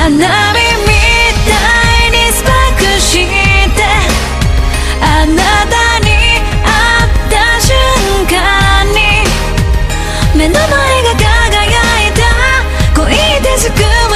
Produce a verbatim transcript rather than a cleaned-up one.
花火みたいにスパークしてあなたに会った瞬間に目の前が輝いた恋で救う